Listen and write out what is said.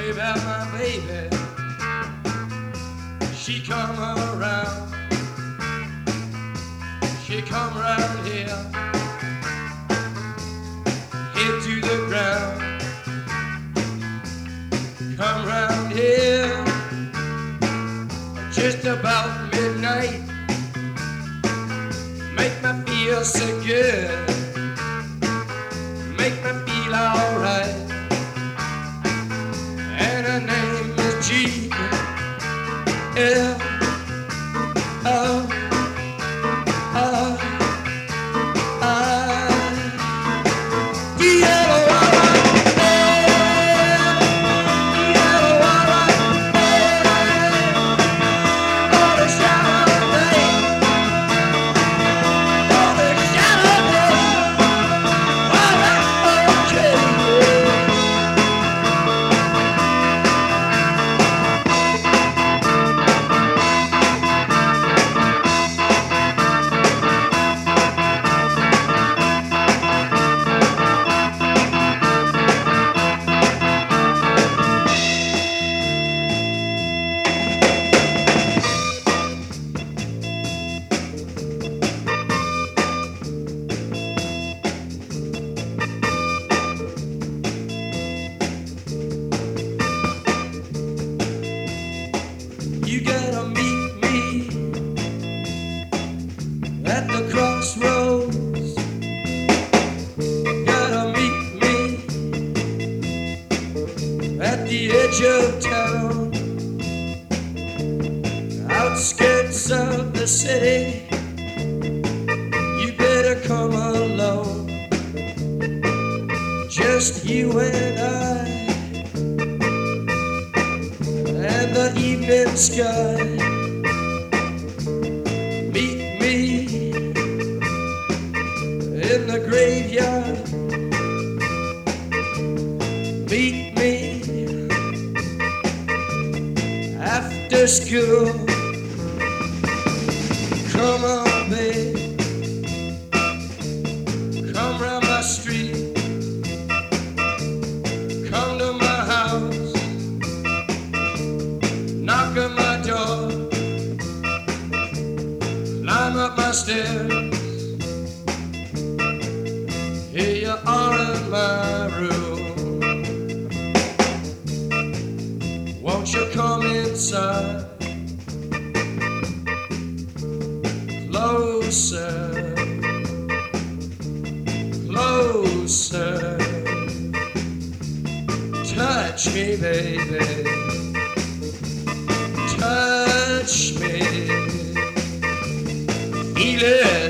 me about my baby. She come around. She come round here, head to the ground. Come round here, just about midnight. Make me feel so good, make me feel alright. And her name is G-L-O. You gotta meet me at the crossroads. Gotta meet me at the edge of town, outskirts of the city. You better come along, just you and I. And the evening sky. Meet me in the graveyard. Meet me after school. Come on, babe, come round my street. Come to my house, knock on my door, climb up my stairs. Here you are in my room. Won't you come inside? Closer, closer. Touch me, baby. Touch me, feel it.